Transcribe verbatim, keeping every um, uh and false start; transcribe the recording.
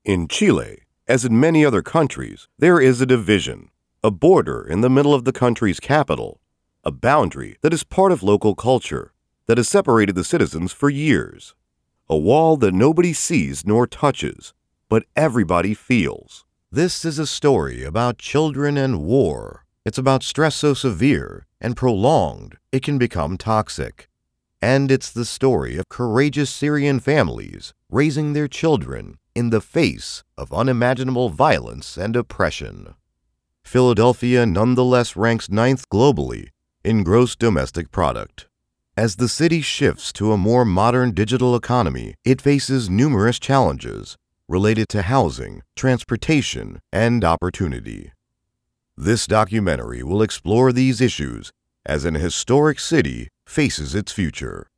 In Chile, as in many other countries, there is a division, a border in the middle of the country's capital, a boundary that is part of local culture, that has separated the citizens for years, a wall that nobody sees nor touches, but everybody feels. This is a story about children and war. It's about stress so severe and prolonged it can become toxic. And it's the story of courageous Syrian families raising their children in the face of unimaginable violence and oppression. Philadelphia nonetheless ranks ninth globally in gross domestic product. As the city shifts to a more modern digital economy, it faces numerous challenges related to housing, transportation, and opportunity. This documentary will explore these issues as an historic city faces its future.